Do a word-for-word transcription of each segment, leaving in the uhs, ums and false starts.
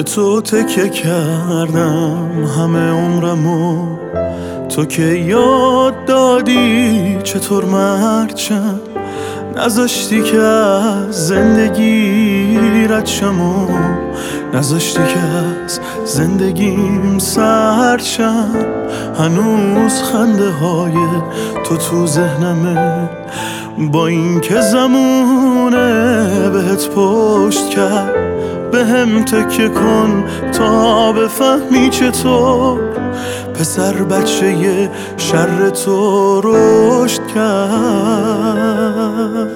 به تو تکیه کردم همه عمرمو، تو که یاد دادی چطور مرچم، نذاشتی که از زندگی رد شم و نذاشتی که از زندگیم سرد شم. هنوز خنده های تو تو ذهنمه، با این که زمونه بهت پشت کرد. به هم تکیه کن تا بفهمی چطور پسر بچه ی شر تو رشد کرد.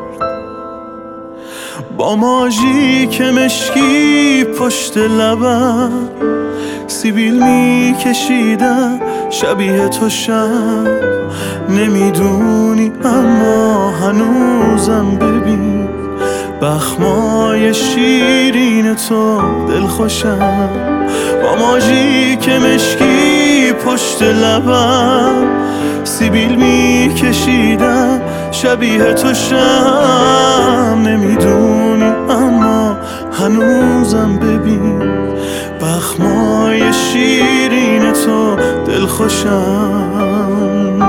با ماژی که مشکی پشت لبم، سیبیل میکشیدم شبیه تو شم. نمیدونی اما هنوزم ببین، بخمای شیرین تو دلخوشم. با ماژی که مشکی پشت لبم، سیبیل میکشیدم شبیه تو شم. نمیدونی اما هنوزم ببین، بخمای شیرین تو دلخوشم.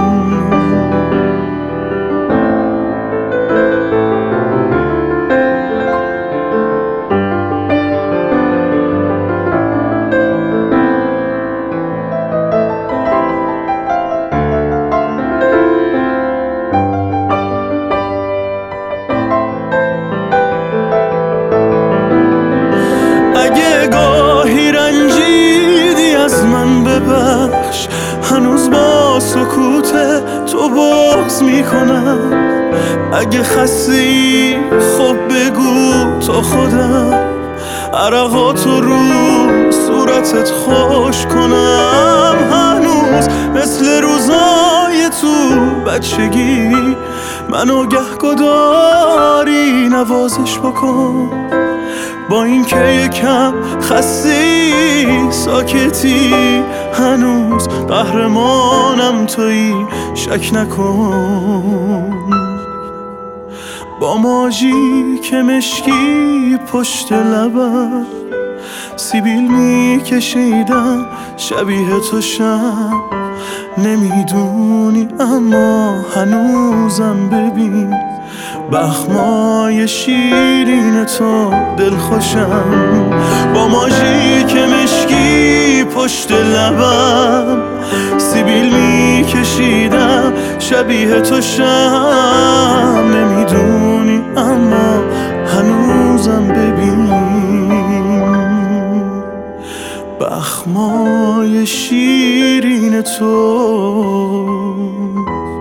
ببخش، هنوز با سکوت تو بغض میکنم. اگه خستی خب بگو تا خودم عرقاتو رو صورتت خوش کنم. هنوز مثل روزای تو بچگی منو گهگداری نوازش بکن. با این که یکم خستی ساکتی، هنوز قهرمانم تویی شک نکن. با ماژی که مشکی پشت لبم، سیبیل میکشیدم شبیه تو شم. نمیدونی اما هنوزم ببین، بخمای شیرین تو دلخوشم. با ماژی که مشکی پشت لبم، سیبیل میکشیدم شبیه تو شم. نمیدونی اما هنوزم ببین، بخمای شیرین تو